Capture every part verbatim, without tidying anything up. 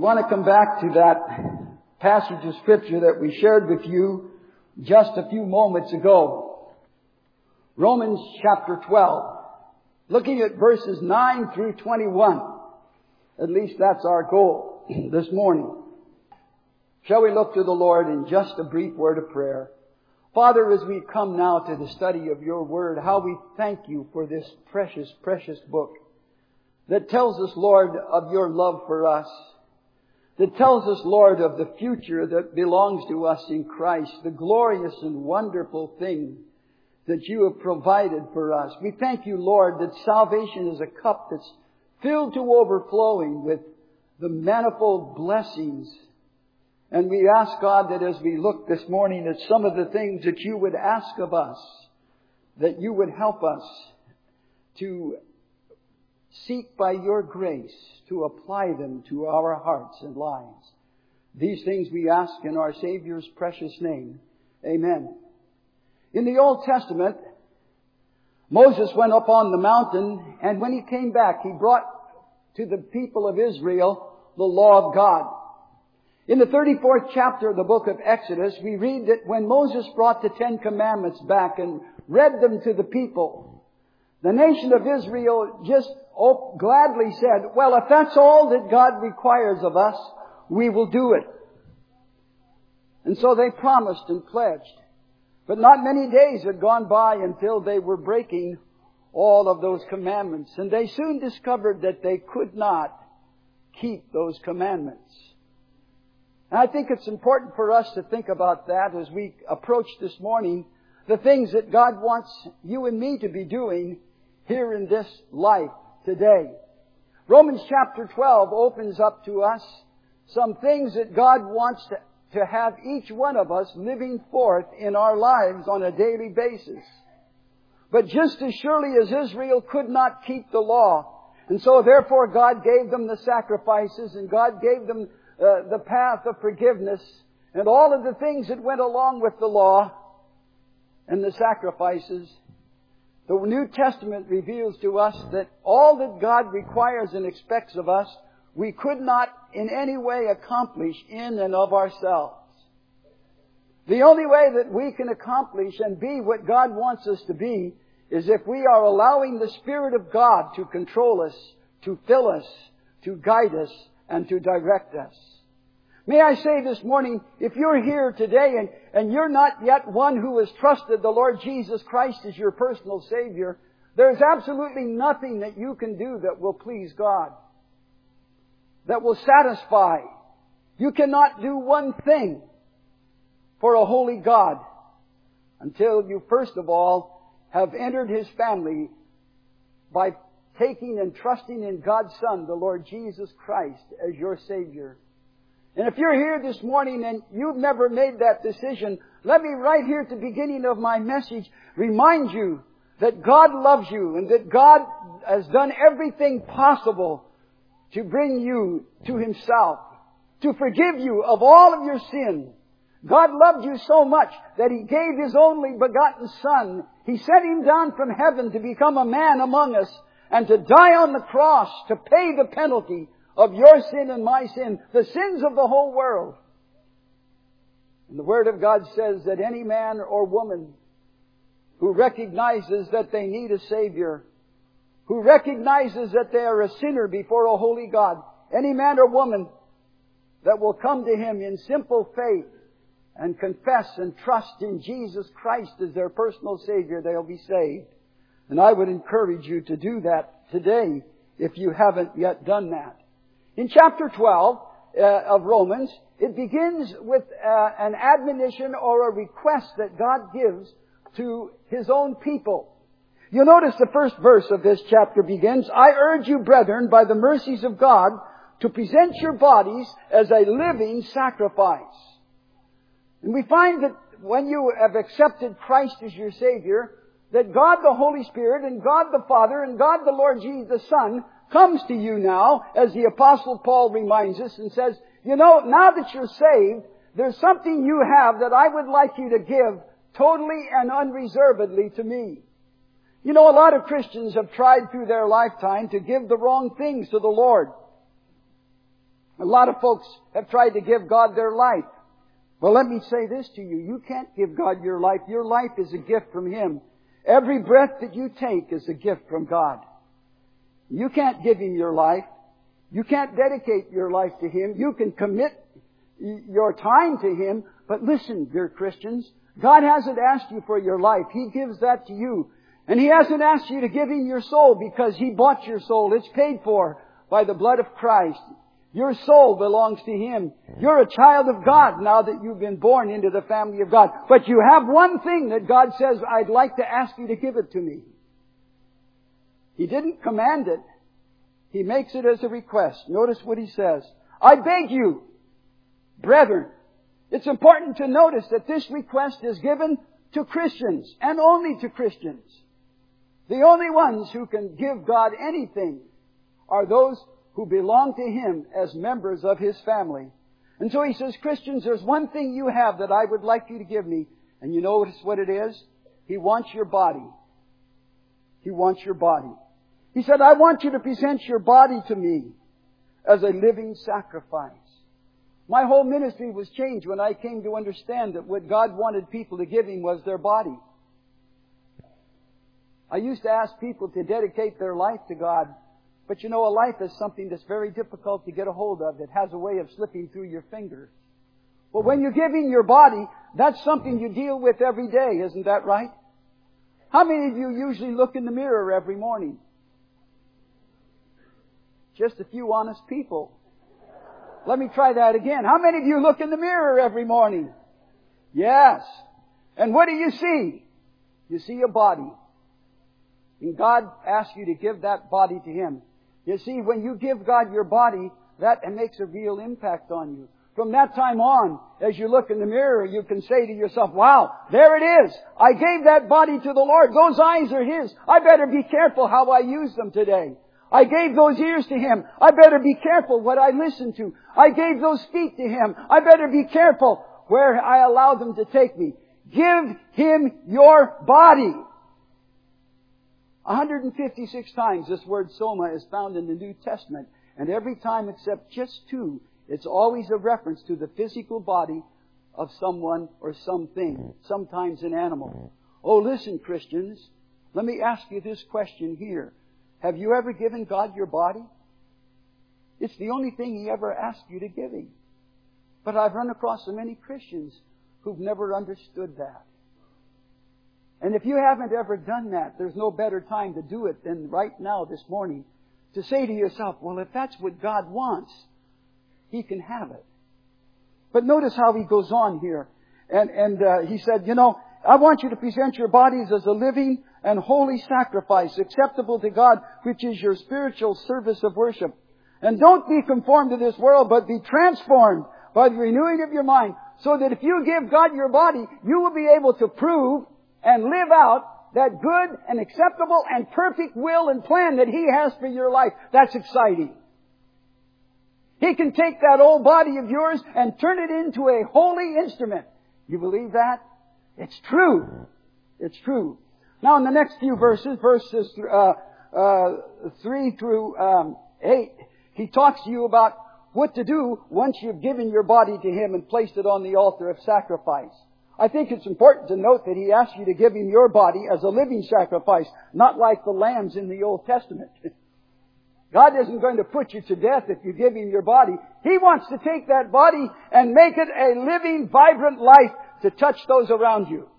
want to come back to that passage of Scripture that we shared with you just a few moments ago. Romans chapter twelve. Looking at verses nine through twenty-one. At least that's our goal this morning. Shall we look to the Lord in just a brief word of prayer? Father, as we come now to the study of your word, how we thank you for this precious, precious book that tells us, Lord, of your love for us. That tells us, Lord, of the future that belongs to us in Christ, the glorious and wonderful thing that you have provided for us. We thank you, Lord, that salvation is a cup that's filled to overflowing with the manifold blessings. And we ask, God, that as we look this morning at some of the things that you would ask of us, that you would help us to seek by your grace to apply them to our hearts and lives. These things we ask in our Savior's precious name. Amen. In the Old Testament, Moses went up on the mountain, and when he came back, he brought to the people of Israel the law of God. In the thirty-fourth chapter of the book of Exodus, we read that when Moses brought the Ten Commandments back and read them to the people, the nation of Israel just gladly said, well, if that's all that God requires of us, we will do it. And so they promised and pledged. But not many days had gone by until they were breaking all of those commandments. And they soon discovered that they could not keep those commandments. And I think it's important for us to think about that as we approach this morning the things that God wants you and me to be doing here in this life today. Romans chapter twelve opens up to us some things that God wants to, to have each one of us living forth in our lives on a daily basis. But just as surely as Israel could not keep the law, and so therefore God gave them the sacrifices, and God gave them uh, the path of forgiveness, and all of the things that went along with the law and the sacrifices. The New Testament reveals to us that all that God requires and expects of us, we could not in any way accomplish in and of ourselves. The only way that we can accomplish and be what God wants us to be is if we are allowing the Spirit of God to control us, to fill us, to guide us, and to direct us. May I say this morning, if you're here today and, and you're not yet one who has trusted the Lord Jesus Christ as your personal Savior, there's absolutely nothing that you can do that will please God, that will satisfy. You cannot do one thing for a holy God until you first of all have entered His family by taking and trusting in God's Son, the Lord Jesus Christ, as your Savior. And if you're here this morning and you've never made that decision, let me right here at the beginning of my message remind you that God loves you and that God has done everything possible to bring you to Himself, to forgive you of all of your sin. God loved you so much that He gave His only begotten Son. He sent Him down from heaven to become a man among us and to die on the cross to pay the penalty of your sin and my sin, the sins of the whole world. And the Word of God says that any man or woman who recognizes that they need a Savior, who recognizes that they are a sinner before a holy God, any man or woman that will come to Him in simple faith and confess and trust in Jesus Christ as their personal Savior, they'll be saved. And I would encourage you to do that today if you haven't yet done that. In chapter twelve uh, of Romans, it begins with uh, an admonition or a request that God gives to His own people. You'll notice the first verse of this chapter begins, I urge you, brethren, by the mercies of God, to present your bodies as a living sacrifice. And we find that when you have accepted Christ as your Savior, that God the Holy Spirit and God the Father and God the Lord Jesus the Son comes to you now, as the Apostle Paul reminds us, and says, you know, now that you're saved, there's something you have that I would like you to give totally and unreservedly to me. You know, a lot of Christians have tried through their lifetime to give the wrong things to the Lord. A lot of folks have tried to give God their life. Well, let me say this to you. You can't give God your life. Your life is a gift from Him. Every breath that you take is a gift from God. You can't give Him your life. You can't dedicate your life to Him. You can commit your time to Him. But listen, dear Christians, God hasn't asked you for your life. He gives that to you. And He hasn't asked you to give Him your soul because He bought your soul. It's paid for by the blood of Christ. Your soul belongs to Him. You're a child of God now that you've been born into the family of God. But you have one thing that God says, I'd like to ask you to give it to me. He didn't command it. He makes it as a request. Notice what He says. I beg you, brethren. It's important to notice that this request is given to Christians and only to Christians. The only ones who can give God anything are those who belong to Him as members of His family. And so He says, Christians, there's one thing you have that I would like you to give me. And you notice what it is? He wants your body. He wants your body. He said, I want you to present your body to me as a living sacrifice. My whole ministry was changed when I came to understand that what God wanted people to give Him was their body. I used to ask people to dedicate their life to God. But you know, a life is something that's very difficult to get a hold of. It has a way of slipping through your fingers. Well, when you're giving your body, that's something you deal with every day. Isn't that right? How many of you usually look in the mirror every morning? Just a few honest people. Let me try that again. How many of you look in the mirror every morning? Yes. And what do you see? You see a body. And God asks you to give that body to Him. You see, when you give God your body, that makes a real impact on you. From that time on, as you look in the mirror, you can say to yourself, wow, there it is. I gave that body to the Lord. Those eyes are His. I better be careful how I use them today. I gave those ears to Him. I better be careful what I listen to. I gave those feet to Him. I better be careful where I allow them to take me. Give Him your body. one hundred fifty-six times this word soma is found in the New Testament. And every time except just two, it's always a reference to the physical body of someone or something. Sometimes an animal. Oh, listen, Christians. Let me ask you this question here. Have you ever given God your body? It's the only thing He ever asked you to give Him. But I've run across so many Christians who've never understood that. And if you haven't ever done that, there's no better time to do it than right now this morning. To say to yourself, well, if that's what God wants, He can have it. But notice how He goes on here. And, and uh, He said, you know, I want you to present your bodies as a living and holy sacrifice, acceptable to God, which is your spiritual service of worship. And don't be conformed to this world, but be transformed by the renewing of your mind, so that if you give God your body, you will be able to prove and live out that good and acceptable and perfect will and plan that He has for your life. That's exciting. He can take that old body of yours and turn it into a holy instrument. You believe that? It's true. It's true. Now in the next few verses, verses uh, uh, three through um, eight, he talks to you about what to do once you've given your body to Him and placed it on the altar of sacrifice. I think it's important to note that He asks you to give Him your body as a living sacrifice, not like the lambs in the Old Testament. God isn't going to put you to death if you give Him your body. He wants to take that body and make it a living, vibrant life to touch those around you.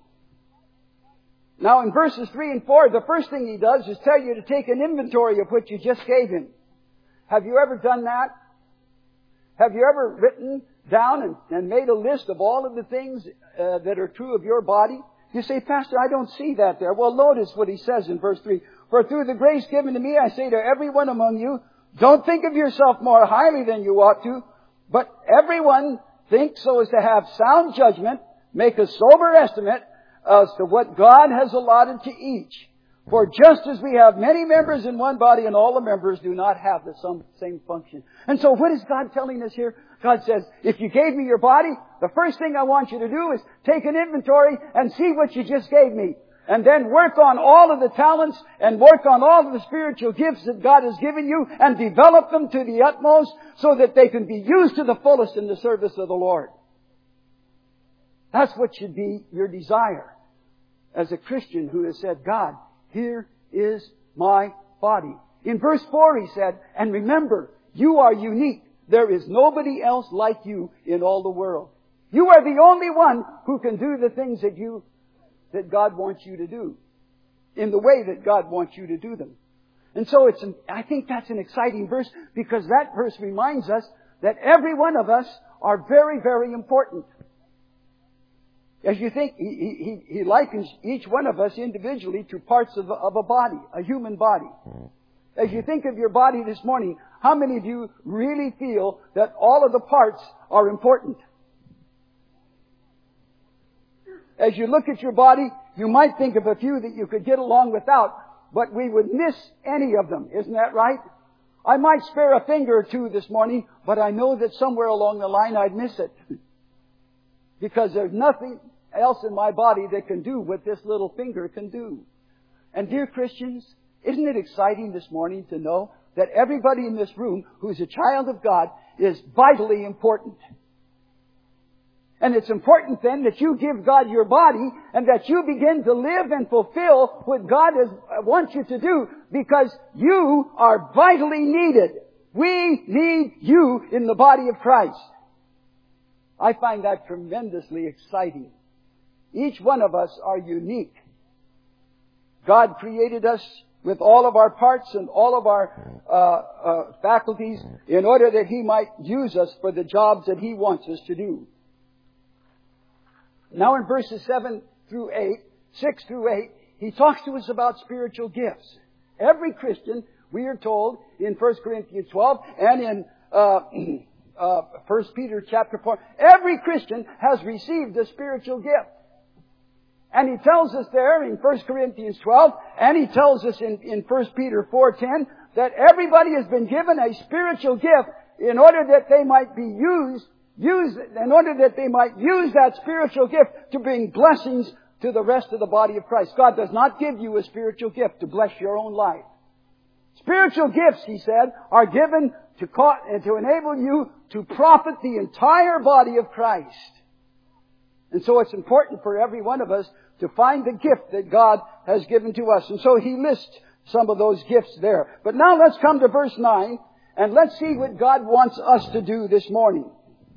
Now in verses three and four, the first thing He does is tell you to take an inventory of what you just gave Him. Have you ever done that? Have you ever written down and, and made a list of all of the things uh, that are true of your body? You say, Pastor, I don't see that there. Well, notice what he says in verse three. For through the grace given to me, I say to everyone among you, don't think of yourself more highly than you ought to, but everyone think so as to have sound judgment, make a sober estimate as to what God has allotted to each. For just as we have many members in one body and all the members do not have the same function. And so what is God telling us here? God says, if you gave me your body, the first thing I want you to do is take an inventory and see what you just gave me. And then work on all of the talents and work on all of the spiritual gifts that God has given you and develop them to the utmost so that they can be used to the fullest in the service of the Lord. That's what should be your desire as a Christian who has said, God, here is my body. In verse four he said, and remember, you are unique. There is nobody else like you in all the world. You are the only one who can do the things that you that God wants you to do, in the way that God wants you to do them. And so it's, an, I think that's an exciting verse, because that verse reminds us that every one of us are very, very important. As you think, he, he, he likens each one of us individually to parts of, of a body, a human body. As you think of your body this morning, how many of you really feel that all of the parts are important? As you look at your body, you might think of a few that you could get along without, but we would miss any of them. Isn't that right? I might spare a finger or two this morning, but I know that somewhere along the line I'd miss it. Because there's nothing else in my body that can do what this little finger can do. And dear Christians, isn't it exciting this morning to know that everybody in this room who's a child of God is vitally important? And it's important then that you give God your body and that you begin to live and fulfill what God has, wants you to do, because you are vitally needed. We need you in the body of Christ. I find that tremendously exciting. Each one of us are unique. God created us with all of our parts and all of our uh, uh, faculties in order that He might use us for the jobs that He wants us to do. Now in verses seven through eight, six through eight, he talks to us about spiritual gifts. Every Christian, we are told in First Corinthians twelve and in uh, uh, First Peter chapter four, every Christian has received a spiritual gift. And he tells us there in First Corinthians twelve, and he tells us in, in First Peter four ten, that everybody has been given a spiritual gift in order that they might be used Use, in order that they might use that spiritual gift to bring blessings to the rest of the body of Christ. God does not give you a spiritual gift to bless your own life. Spiritual gifts, he said, are given to, to enable you to profit the entire body of Christ. And so it's important for every one of us to find the gift that God has given to us. And so he lists some of those gifts there. But now let's come to verse nine, and let's see what God wants us to do this morning.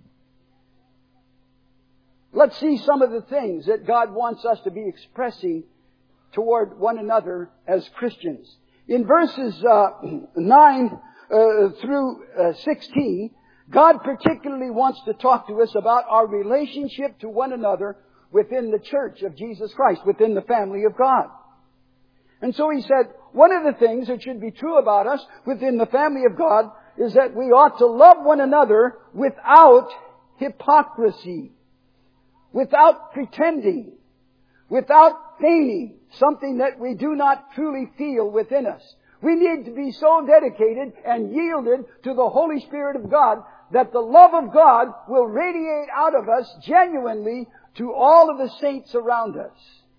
Let's see some of the things that God wants us to be expressing toward one another as Christians. In verses uh, nine uh, through uh, sixteen, God particularly wants to talk to us about our relationship to one another within the church of Jesus Christ, within the family of God. And so he said, one of the things that should be true about us within the family of God is that we ought to love one another without hypocrisy. Without pretending, without feigning something that we do not truly feel within us. We need to be so dedicated and yielded to the Holy Spirit of God that the love of God will radiate out of us genuinely to all of the saints around us.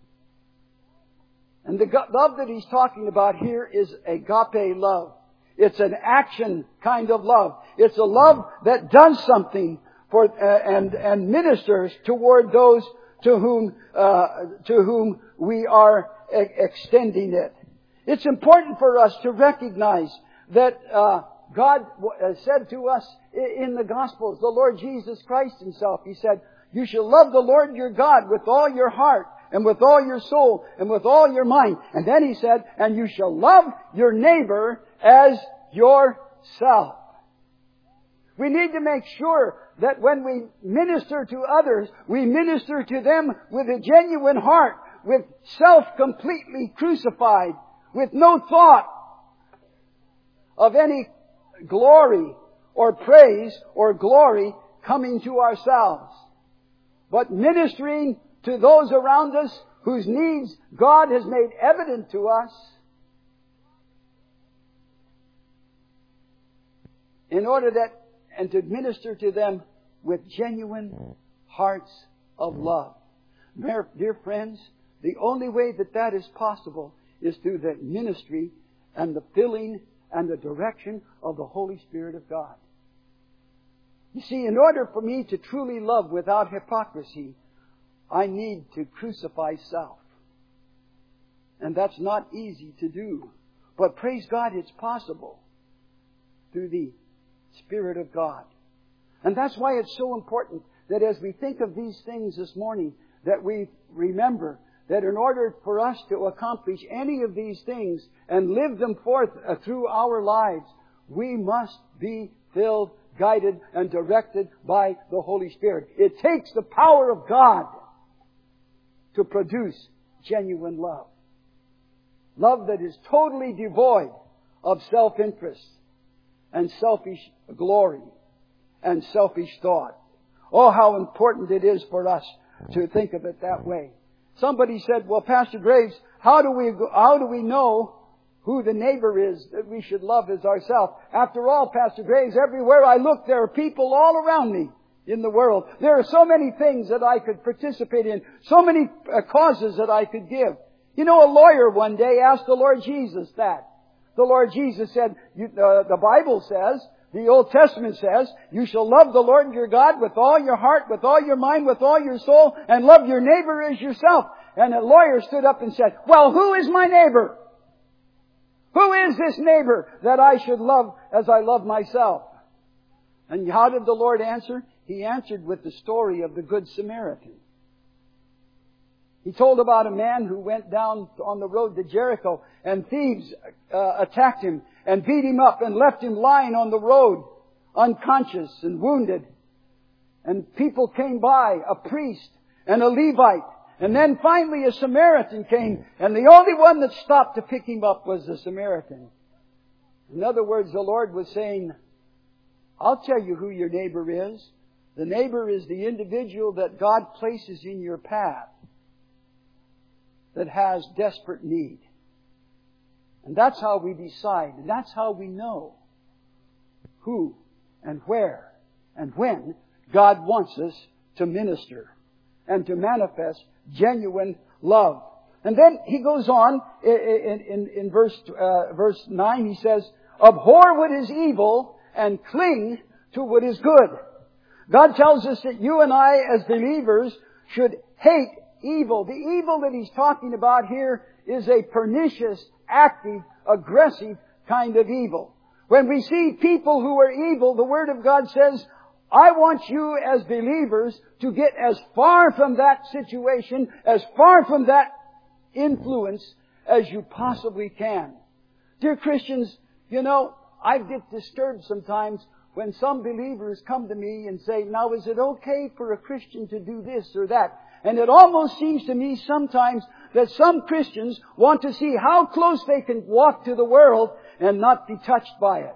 And the love that he's talking about here is agape love. It's an action kind of love. It's a love that does something For, uh, and, and ministers toward those to whom, uh, to whom we are e- extending it. It's important for us to recognize that, uh, God w- said to us in the Gospels, the Lord Jesus Christ Himself, He said, you shall love the Lord your God with all your heart and with all your soul and with all your mind. And then He said, and you shall love your neighbor as yourself. We need to make sure that when we minister to others, we minister to them with a genuine heart, with self completely crucified, with no thought of any glory or praise or glory coming to ourselves, but ministering to those around us whose needs God has made evident to us, in order that and to minister to them with genuine hearts of love. Dear friends, The only way that that is possible is through the ministry and the filling and the direction of the Holy Spirit of God. You see, in order for me to truly love without hypocrisy, I need to crucify self. And that's not easy to do. But praise God, it's possible through the Spirit of God. And that's why it's so important that as we think of these things this morning, that we remember that in order for us to accomplish any of these things and live them forth uh, through our lives, we must be filled, guided, and directed by the Holy Spirit. It takes the power of God to produce genuine love. Love that is totally devoid of self-interest and selfish glory and selfish thought. Oh, how important it is for us to think of it that way. Somebody said, well, Pastor Graves, how do we, how do we know who the neighbor is that we should love as ourselves? After all, Pastor Graves, everywhere I look, there are people all around me in the world. There are so many things that I could participate in, so many uh, causes that I could give. You know, a lawyer one day asked the Lord Jesus that. The Lord Jesus said, you, uh, the Bible says, the Old Testament says, you shall love the Lord your God with all your heart, with all your mind, with all your soul, and love your neighbor as yourself. And a lawyer stood up and said, well, who is my neighbor? Who is this neighbor that I should love as I love myself? And how did the Lord answer? He answered with the story of the Good Samaritan. He told about a man who went down on the road to Jericho and thieves uh, attacked him and beat him up and left him lying on the road, unconscious and wounded. And people came by, a priest and a Levite. And then finally a Samaritan came, and the only one that stopped to pick him up was the Samaritan. In other words, the Lord was saying, I'll tell you who your neighbor is. The neighbor is the individual that God places in your path that has desperate need. And that's how we decide, and that's how we know who and where and when God wants us to minister and to manifest genuine love. And then he goes on in, in, in verse, uh, verse nine, he says, abhor what is evil and cling to what is good. God tells us that you and I as believers should hate evil. The evil that he's talking about here is a pernicious, active, aggressive kind of evil. When we see people who are evil, the Word of God says, I want you as believers to get as far from that situation, as far from that influence as you possibly can. Dear Christians, you know, I get disturbed sometimes when some believers come to me and say, now is it okay for a Christian to do this or that? And it almost seems to me sometimes that some Christians want to see how close they can walk to the world and not be touched by it.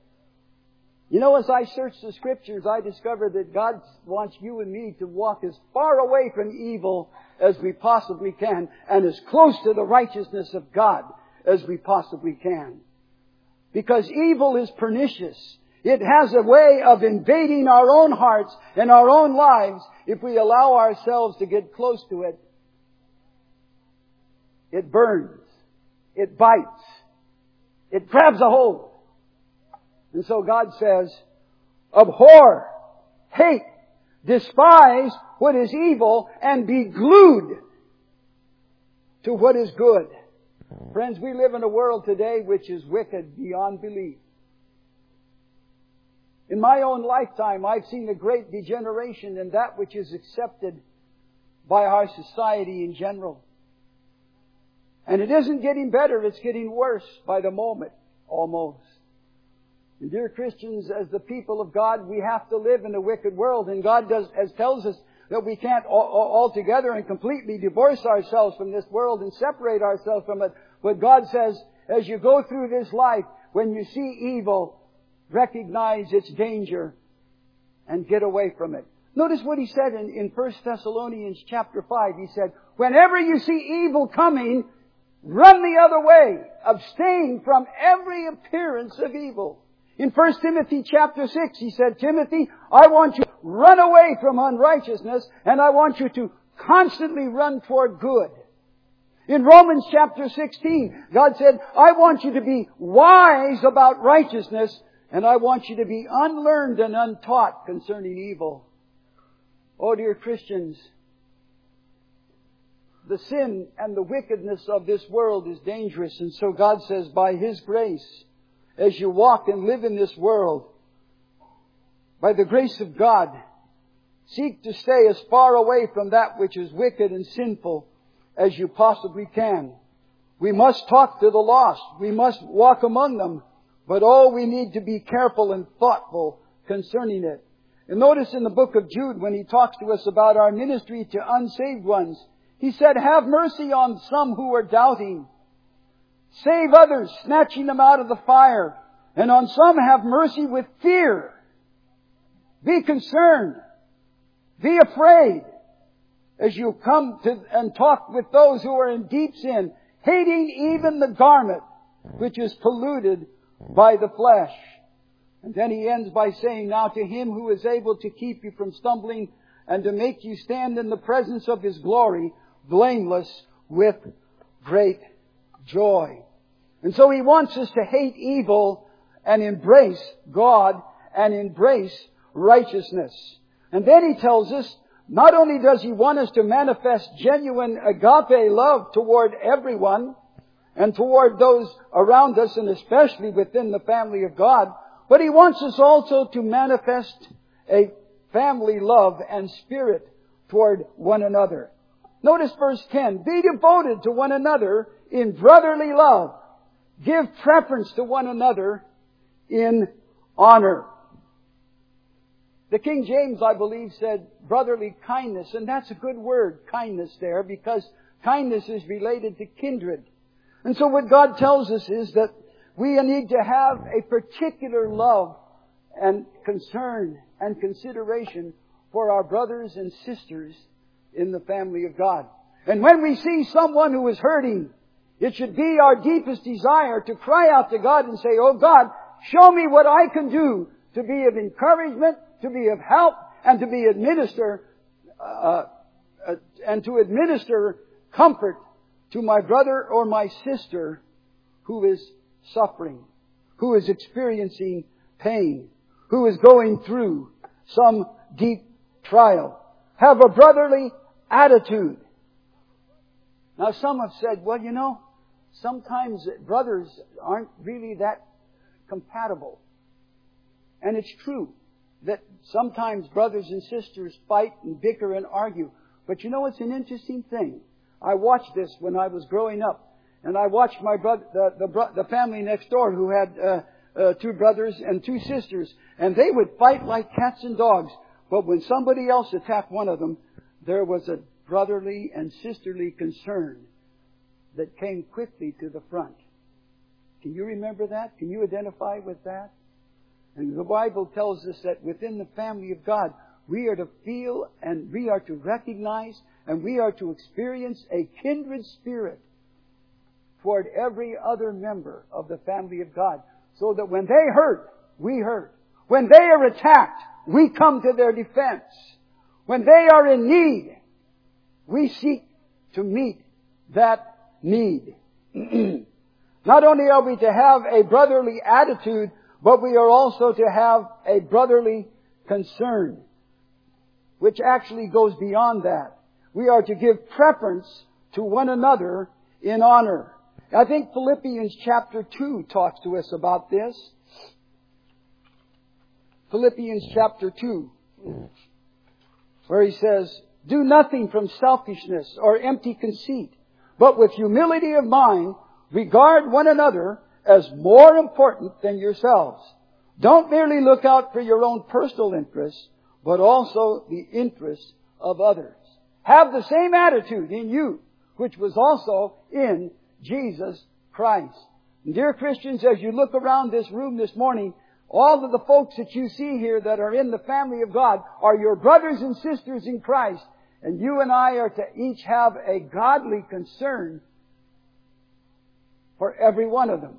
You know, as I search the Scriptures, I discover that God wants you and me to walk as far away from evil as we possibly can and as close to the righteousness of God as we possibly can. Because evil is pernicious. It has a way of invading our own hearts and our own lives if we allow ourselves to get close to it. It burns. It bites. It grabs a hold. And so God says, abhor, hate, despise what is evil, and be glued to what is good. Friends, we live in a world today which is wicked beyond belief. In my own lifetime, I've seen a great degeneration in that which is accepted by our society in general. And it isn't getting better, it's getting worse by the moment, almost. And dear Christians, as the people of God, we have to live in a wicked world. And God does, as tells us that we can't altogether and completely divorce ourselves from this world and separate ourselves from it. But God says, as you go through this life, when you see evil, recognize its danger and get away from it. Notice what he said in, in First Thessalonians chapter five. He said, whenever you see evil coming, run the other way. Abstain from every appearance of evil. In First Timothy chapter six, he said, Timothy, I want you to run away from unrighteousness, and I want you to constantly run toward good. In Romans chapter sixteen, God said, I want you to be wise about righteousness, and I want you to be unlearned and untaught concerning evil. Oh, dear Christians, the sin and the wickedness of this world is dangerous. And so God says, by His grace, as you walk and live in this world, by the grace of God, seek to stay as far away from that which is wicked and sinful as you possibly can. We must talk to the lost. We must walk among them. But oh, we need to be careful and thoughtful concerning it. And notice in the book of Jude, when he talks to us about our ministry to unsaved ones, he said, have mercy on some who are doubting. Save others, snatching them out of the fire. And on some have mercy with fear. Be concerned. Be afraid as you come to and talk with those who are in deep sin, hating even the garment which is polluted by the flesh. And then he ends by saying, now to Him who is able to keep you from stumbling and to make you stand in the presence of His glory, blameless with great joy. And so He wants us to hate evil and embrace God and embrace righteousness. And then He tells us, not only does He want us to manifest genuine agape love toward everyone and toward those around us, and especially within the family of God, but He wants us also to manifest a family love and spirit toward one another. Notice verse ten. Be devoted to one another in brotherly love. Give preference to one another in honor. The King James, I believe, said brotherly kindness. And that's a good word, kindness there, because kindness is related to kindred. And so what God tells us is that we need to have a particular love and concern and consideration for our brothers and sisters in the family of God. And when we see someone who is hurting, it should be our deepest desire to cry out to God and say, oh God, show me what I can do to be of encouragement, to be of help, and to be administer, uh, uh, and to administer comfort to my brother or my sister who is suffering, who is experiencing pain, who is going through some deep trial. Have a brotherly attitude. Now some have said, well, you know, sometimes brothers aren't really that compatible. And it's true that sometimes brothers and sisters fight and bicker and argue. But you know, it's an interesting thing. I watched this when I was growing up. And I watched my brother, the, the, the family next door who had uh, uh, two brothers and two sisters. And they would fight like cats and dogs. But when somebody else attacked one of them, there was a brotherly and sisterly concern that came quickly to the front. Can you remember that? Can you identify with that? And the Bible tells us that within the family of God, we are to feel and we are to recognize and we are to experience a kindred spirit toward every other member of the family of God. So that when they hurt, we hurt. When they are attacked, we come to their defense. When they are in need, we seek to meet that need. Not only are we to have a brotherly attitude, but we are also to have a brotherly concern, which actually goes beyond that. We are to give preference to one another in honor. I think Philippians chapter two talks to us about this. Philippians chapter two, where he says, do nothing from selfishness or empty conceit, but with humility of mind, regard one another as more important than yourselves. Don't merely look out for your own personal interests, but also the interests of others. Have the same attitude in you, which was also in Jesus Christ. And dear Christians, as you look around this room this morning, all of the folks that you see here that are in the family of God are your brothers and sisters in Christ. And you and I are to each have a godly concern for every one of them.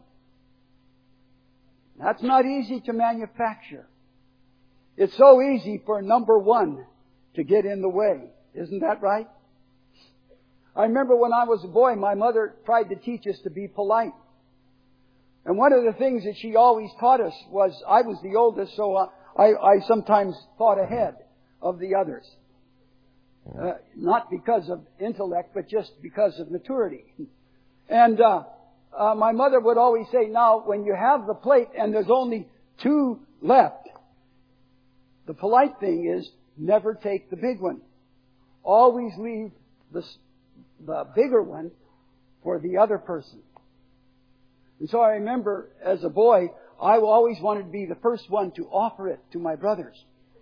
That's not easy to manufacture. It's so easy for number one to get in the way. Isn't that right? I remember when I was a boy, my mother tried to teach us to be polite. And one of the things that she always taught us was, I was the oldest, so I, I sometimes thought ahead of the others. Uh, not because of intellect, but just because of maturity. And uh, uh, my mother would always say, now, when you have the plate and there's only two left, the polite thing is never take the big one. Always leave the, the bigger one for the other person. And so I remember as a boy, I always wanted to be the first one to offer it to my brothers.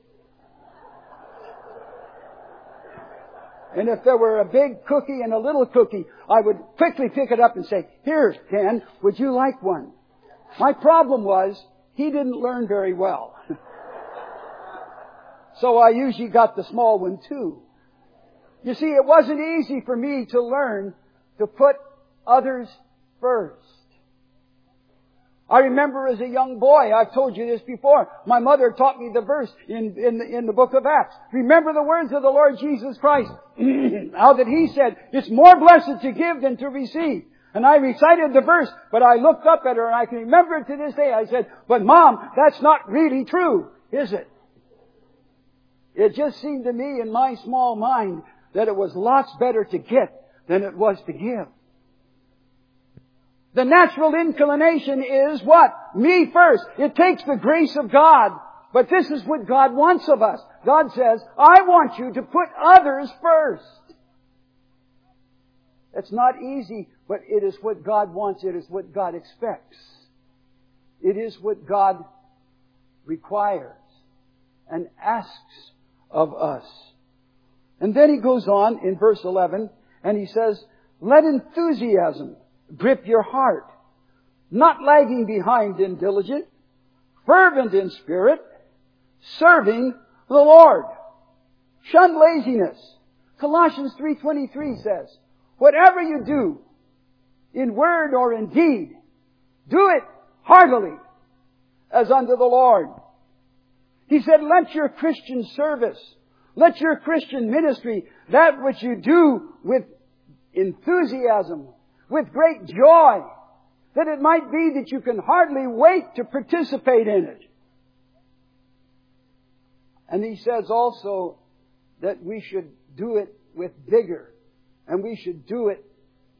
And if there were a big cookie and a little cookie, I would quickly pick it up and say, here, Ken, would you like one? My problem was, he didn't learn very well. So I usually got the small one too. You see, it wasn't easy for me to learn to put others first. I remember as a young boy, I've told you this before, my mother taught me the verse in, in, the, in the book of Acts. Remember the words of the Lord Jesus Christ. How that He said, it's more blessed to give than to receive. And I recited the verse, but I looked up at her and I can remember it to this day. I said, but Mom, that's not really true, is it? It just seemed to me in my small mind that it was lots better to get than it was to give. The natural inclination is what? Me first. It takes the grace of God. But this is what God wants of us. God says, I want you to put others first. It's not easy, but it is what God wants. It is what God expects. It is what God requires and asks of us. And then He goes on in verse eleven and He says, let enthusiasm grip your heart, not lagging behind in diligence, fervent in spirit, serving the Lord. Shun laziness. Colossians three twenty-three says, whatever you do, in word or in deed, do it heartily, as unto the Lord. He said, let your Christian service, let your Christian ministry, that which you do with enthusiasm, with great joy, that it might be that you can hardly wait to participate in it. And He says also that we should do it with vigor, and we should do it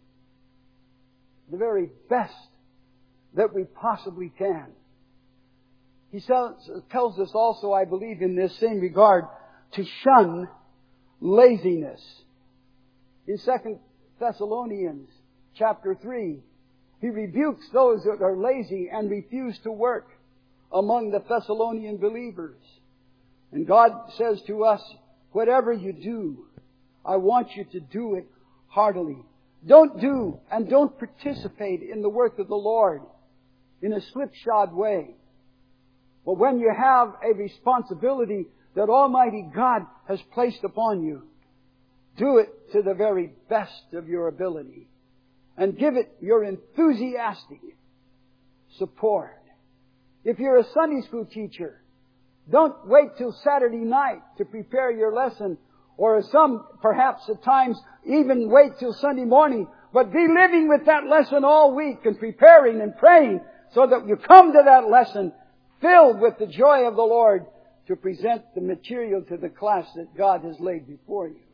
the very best that we possibly can. He tells us also, I believe, in this same regard, to shun laziness. In Second Thessalonians chapter three, he rebukes those that are lazy and refuse to work among the Thessalonian believers. And God says to us, whatever you do, I want you to do it heartily. Don't do and don't participate in the work of the Lord in a slipshod way. But when you have a responsibility that Almighty God has placed upon you, do it to the very best of your ability. And give it your enthusiastic support. If you're a Sunday school teacher, don't wait till Saturday night to prepare your lesson. Or some, perhaps at times, even wait till Sunday morning. But be living with that lesson all week and preparing and praying so that you come to that lesson filled with the joy of the Lord to present the material to the class that God has laid before you.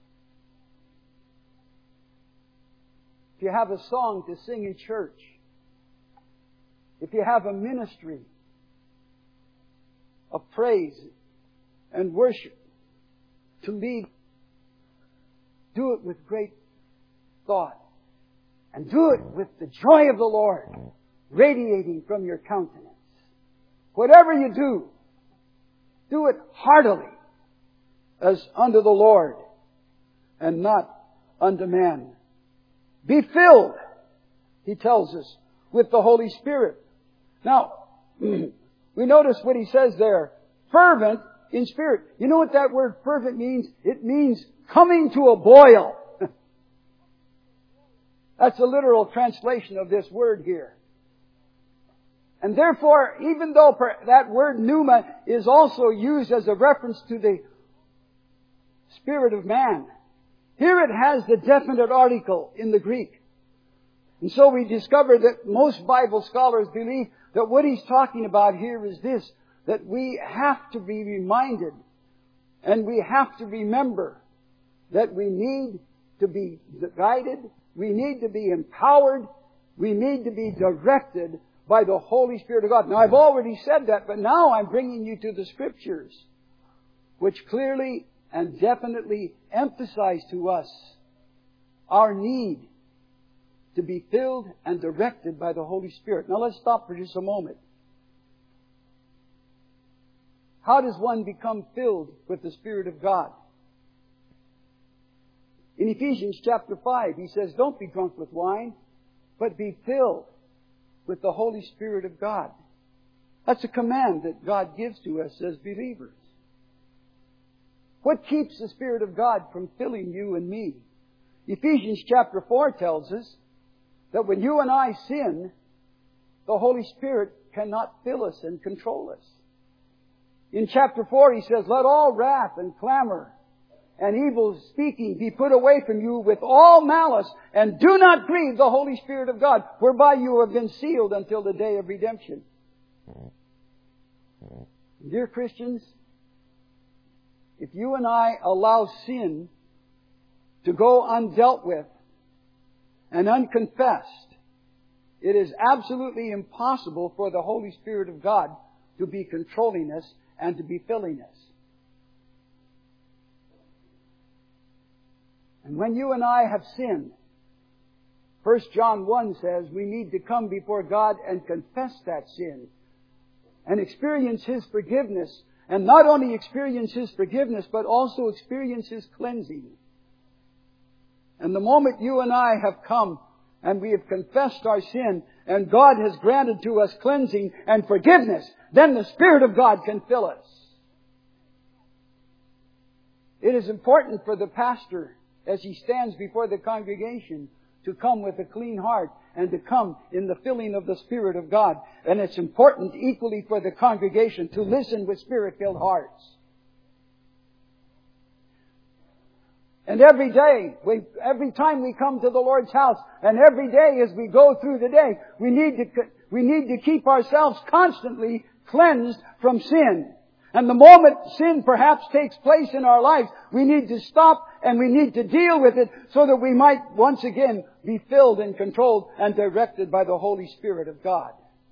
If you have a song to sing in church, if you have a ministry of praise and worship to lead, do it with great thought. And do it with the joy of the Lord radiating from your countenance. Whatever you do, do it heartily as unto the Lord and not unto man. Be filled, He tells us, with the Holy Spirit. Now, we notice what He says there. Fervent in spirit. You know what that word fervent means? It means coming to a boil. That's a literal translation of this word here. And therefore, even though that word pneuma is also used as a reference to the spirit of man, Here it has the definite article in the Greek. And so we discover that most Bible scholars believe that what he's talking about here is this, that we have to be reminded and we have to remember that we need to be guided, we need to be empowered, we need to be directed by the Holy Spirit of God. Now, I've already said that, but now I'm bringing you to the Scriptures, which clearly and definitely emphasize to us our need to be filled and directed by the Holy Spirit. Now, let's stop for just a moment. How does one become filled with the Spirit of God? In Ephesians chapter five, he says, don't be drunk with wine, but be filled with the Holy Spirit of God. That's a command that God gives to us as believers. What keeps the Spirit of God from filling you and me? Ephesians chapter four tells us that when you and I sin, the Holy Spirit cannot fill us and control us. In chapter four he says, let all wrath and clamor and evil speaking be put away from you with all malice, and do not grieve the Holy Spirit of God, whereby you have been sealed until the day of redemption. Dear Christians, if you and I allow sin to go undealt with and unconfessed, it is absolutely impossible for the Holy Spirit of God to be controlling us and to be filling us. And when you and I have sinned, First John one says we need to come before God and confess that sin and experience His forgiveness. And not only experience His forgiveness, but also experience His cleansing. And the moment you and I have come and we have confessed our sin and God has granted to us cleansing and forgiveness, then the Spirit of God can fill us. It is important for the pastor, as he stands before the congregation, to come with a clean heart and to come in the filling of the Spirit of God. And it's important equally for the congregation to listen with Spirit-filled hearts. And every day, we, every time we come to the Lord's house, and every day as we go through the day, we need to, we need to keep ourselves constantly cleansed from sin. And the moment sin perhaps takes place in our lives, we need to stop and we need to deal with it so that we might once again be filled and controlled and directed by the Holy Spirit of God.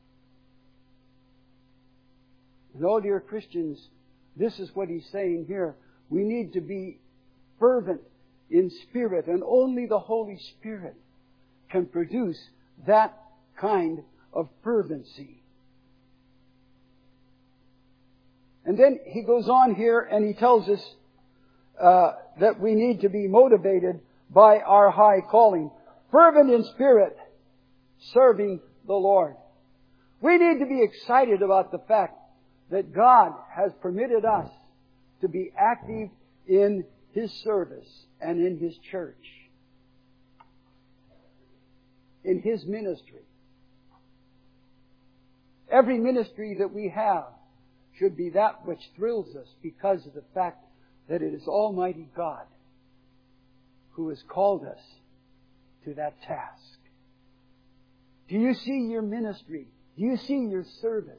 And oh, dear Christians, this is what he's saying here. We need to be fervent in spirit, and only the Holy Spirit can produce that kind of fervency. And then he goes on here and he tells us uh, that we need to be motivated by our high calling. Fervent in spirit, serving the Lord. We need to be excited about the fact that God has permitted us to be active in His service and in His church, in His ministry. Every ministry that we have should be that which thrills us because of the fact that it is Almighty God who has called us to that task. Do you see your ministry? Do you see your service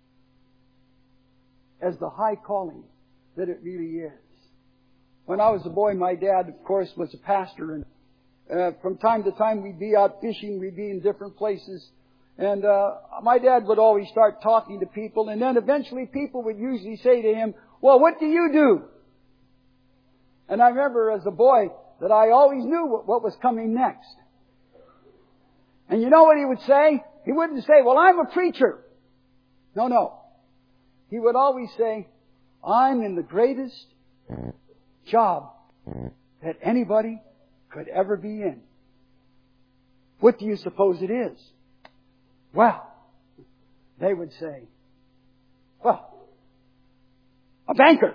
as the high calling that it really is? When I was a boy, my dad, of course, was a pastor, and uh, from time to time we'd be out fishing, we'd be in different places. And uh, my dad would always start talking to people, and then eventually people would usually say to him, well, what do you do? And I remember as a boy that I always knew what, what was coming next. And you know what he would say? He wouldn't say, well, I'm a preacher. No, no. He would always say, I'm in the greatest job that anybody could ever be in. What do you suppose it is? Well, they would say, well, a banker.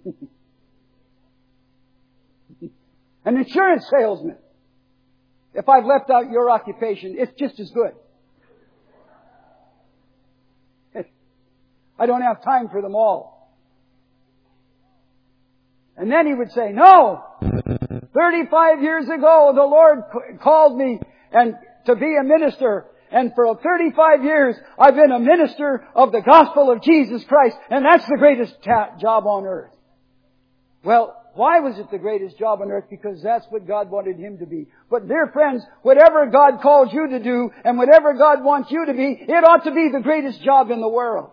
An insurance salesman. If I've left out your occupation, it's just as good. I don't have time for them all. And then he would say, no! thirty-five years ago, the Lord called me and to be a minister. And for thirty-five years, I've been a minister of the gospel of Jesus Christ. And that's the greatest ta- job on earth. Well, why was it the greatest job on earth? Because that's what God wanted him to be. But dear friends, whatever God calls you to do and whatever God wants you to be, it ought to be the greatest job in the world.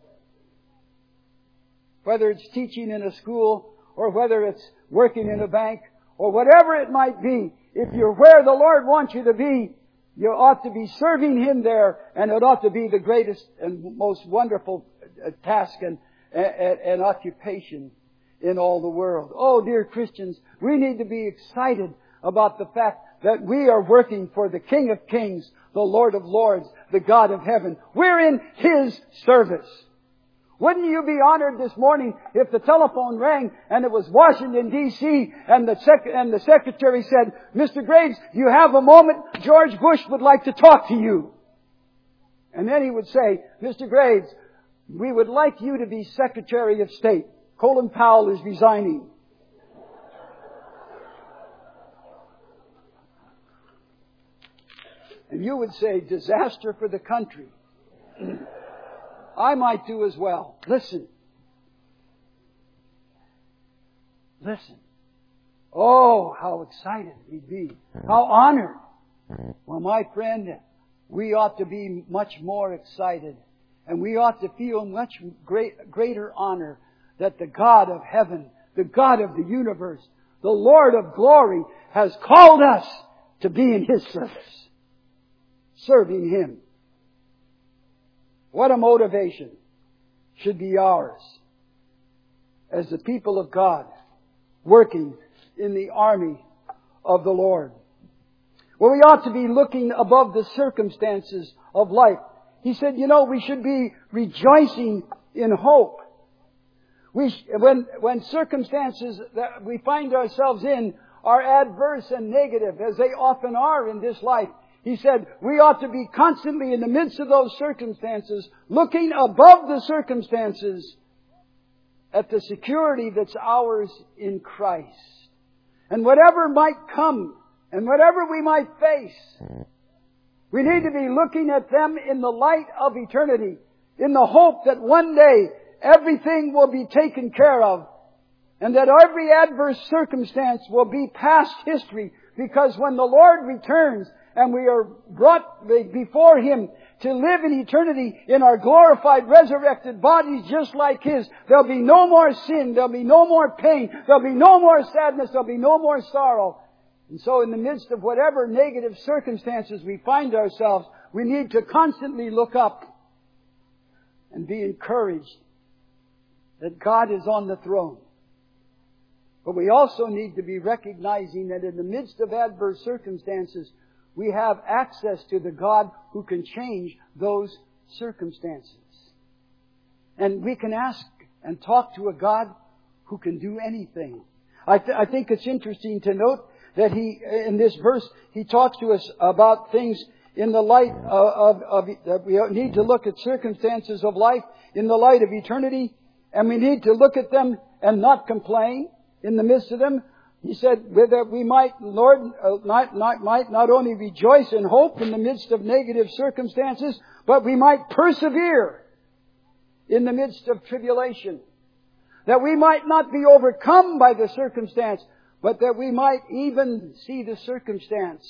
Whether it's teaching in a school or whether it's working in a bank or whatever it might be, if you're where the Lord wants you to be, you ought to be serving Him there, and it ought to be the greatest and most wonderful task and, and, and occupation in all the world. Oh, dear Christians, we need to be excited about the fact that we are working for the King of Kings, the Lord of Lords, the God of heaven. We're in His service. Wouldn't you be honored this morning if the telephone rang and it was Washington, D C and the sec- and the secretary said, Mister Graves, do you have a moment? George Bush would like to talk to you. And then he would say, Mister Graves, we would like you to be Secretary of State. Colin Powell is resigning. And you would say, disaster for the country. I might do as well. Listen. Listen. Oh, how excited we'd be. How honored. Well, my friend, we ought to be much more excited. And we ought to feel much great, greater honor that the God of heaven, the God of the universe, the Lord of glory has called us to be in His service. Serving Him. What a motivation should be ours as the people of God working in the army of the Lord. Well, we ought to be looking above the circumstances of life. He said, you know, we should be rejoicing in hope. We, when, when circumstances that we find ourselves in are adverse and negative, as they often are in this life, he said, we ought to be constantly in the midst of those circumstances, looking above the circumstances at the security that's ours in Christ. And whatever might come, and whatever we might face, we need to be looking at them in the light of eternity, in the hope that one day everything will be taken care of, and that every adverse circumstance will be past history, because when the Lord returns, and we are brought before Him to live in eternity in our glorified, resurrected bodies just like His. There'll be no more sin. There'll be no more pain. There'll be no more sadness. There'll be no more sorrow. And so in the midst of whatever negative circumstances we find ourselves, we need to constantly look up and be encouraged that God is on the throne. But we also need to be recognizing that in the midst of adverse circumstances, we have access to the God who can change those circumstances. And we can ask and talk to a God who can do anything. I, th- I think it's interesting to note that he, in this verse, he talks to us about things in the light of, of, of that we need to look at circumstances of life in the light of eternity, and we need to look at them and not complain in the midst of them. He said, that we might, Lord, uh, not, not, might not only rejoice in hope in the midst of negative circumstances, but we might persevere in the midst of tribulation. That we might not be overcome by the circumstance, but that we might even see the circumstance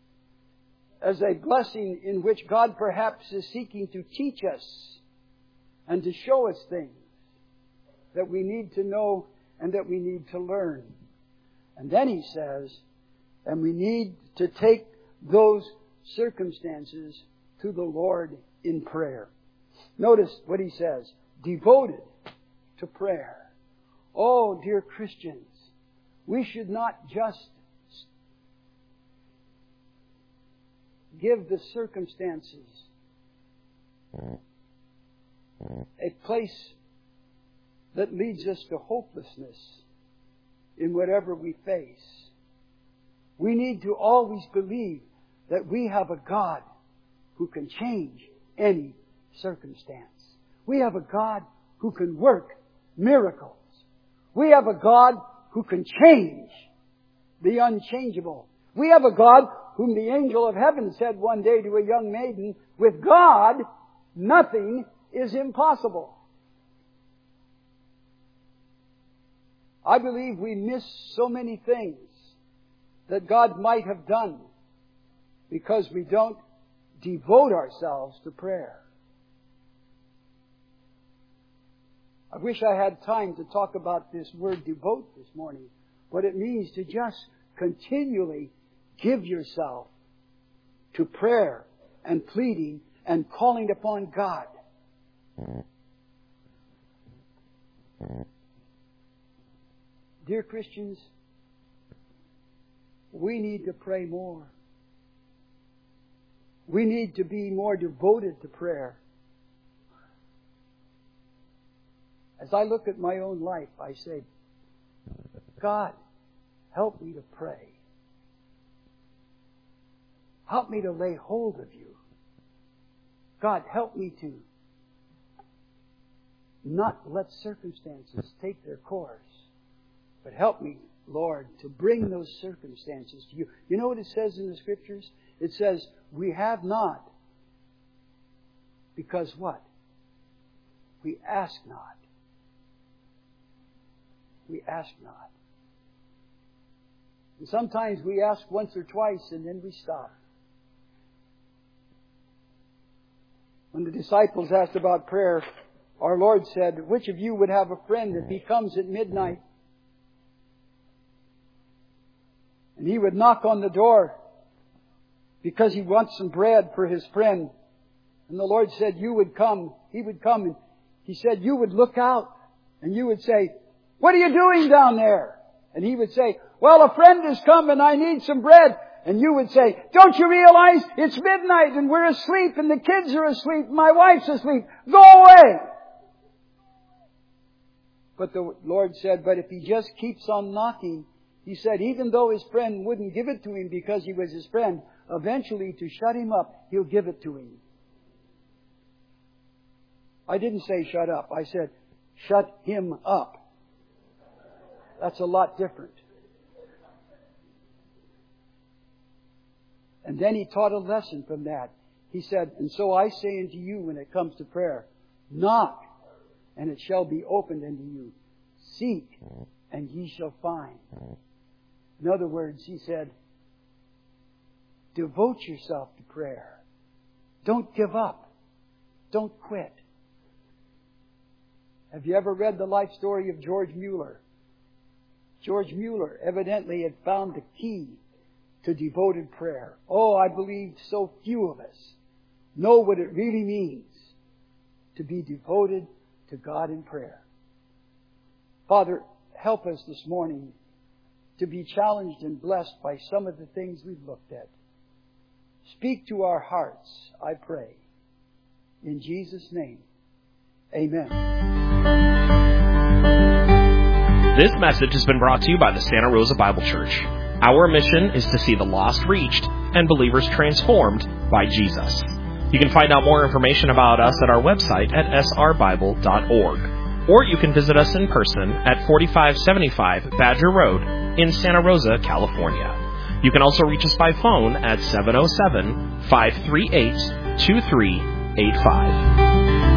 as a blessing in which God perhaps is seeking to teach us and to show us things that we need to know and that we need to learn. And then he says, and we need to take those circumstances to the Lord in prayer. Notice what he says, devoted to prayer. Oh, dear Christians, we should not just give the circumstances a place that leads us to hopelessness in whatever we face. We need to always believe that we have a God who can change any circumstance. We have a God who can work miracles. We have a God who can change the unchangeable. We have a God whom the angel of heaven said one day to a young maiden, with God, nothing is impossible. I believe we miss so many things that God might have done because we don't devote ourselves to prayer. I wish I had time to talk about this word devote this morning, what it means to just continually give yourself to prayer and pleading and calling upon God. Dear Christians, we need to pray more. We need to be more devoted to prayer. As I look at my own life, I say, God, help me to pray. Help me to lay hold of you. God, help me to not let circumstances take their course, but help me, Lord, to bring those circumstances to you. You know what it says in the Scriptures? It says, we have not because what? We ask not. We ask not. And sometimes we ask once or twice and then we stop. When the disciples asked about prayer, our Lord said, which of you would have a friend if he comes at midnight and he would knock on the door because he wants some bread for his friend? And the Lord said, you would come. He would come and He said, you would look out and you would say, what are you doing down there? And he would say, well, a friend has come and I need some bread. And you would say, don't you realize it's midnight and we're asleep and the kids are asleep, my wife's asleep. Go away. But the Lord said, but if he just keeps on knocking, He said, even though his friend wouldn't give it to him because he was his friend, eventually to shut him up, He'll give it to him. I didn't say shut up. I said, shut him up. That's a lot different. And then He taught a lesson from that. He said, and so I say unto you when it comes to prayer, knock, and it shall be opened unto you. Seek, and ye shall find. In other words, He said, devote yourself to prayer. Don't give up. Don't quit. Have you ever read the life story of George Mueller? George Mueller evidently had found the key to devoted prayer. Oh, I believe so few of us know what it really means to be devoted to God in prayer. Father, help us this morning to be challenged and blessed by some of the things we've looked at. Speak to our hearts, I pray. In Jesus' name, amen. This message has been brought to you by the Santa Rosa Bible Church. Our mission is to see the lost reached and believers transformed by Jesus. You can find out more information about us at our website at s r bible dot org. Or you can visit us in person at forty-five seventy-five Badger Road in Santa Rosa, California. You can also reach us by phone at seven oh seven, five three eight, two three eight five.